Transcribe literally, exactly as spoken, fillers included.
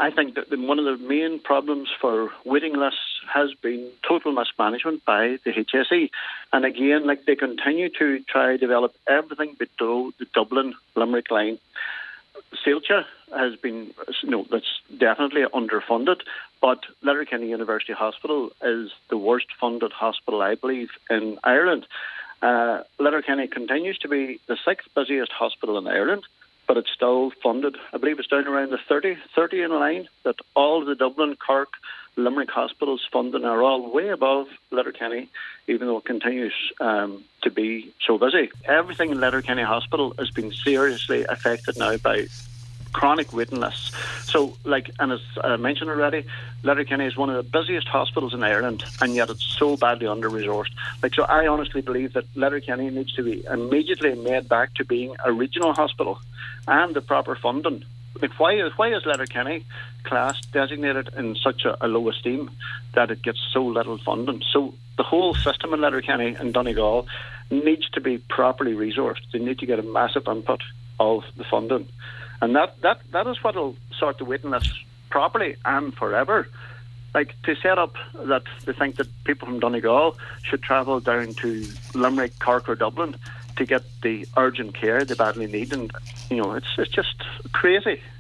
I think that the, one of the main problems for waiting lists has been total mismanagement by the H S E. And again, like they continue to try to develop everything below the Dublin Limerick line. Sailcha has been, you know, that's definitely underfunded, but Letterkenny University Hospital is the worst funded hospital, I believe, in Ireland. Uh, Letterkenny continues to be the sixth busiest hospital in Ireland, but it's still funded. I believe it's down around the thirty, thirty in line, that all the Dublin, Cork, Limerick hospitals funding are all way above Letterkenny, even though it continues um, to be so busy. Everything in Letterkenny Hospital has been seriously affected now by chronic waiting lists. So, like, and as I mentioned already, Letterkenny is one of the busiest hospitals in Ireland, and yet it's so badly under-resourced. Like, so I honestly believe that Letterkenny needs to be immediately made back to being a regional hospital and the proper funding. Like, why is why is Letterkenny class designated in such a, a low esteem that it gets so little funding? So the whole system in Letterkenny and Donegal needs to be properly resourced. They need to get a massive input of the funding. And that, that, that is what will sort the waiting list properly and forever. Like, to set up that they think that people from Donegal should travel down to Limerick, Cork or Dublin to get the urgent care they badly need, and you know, it's it's just crazy.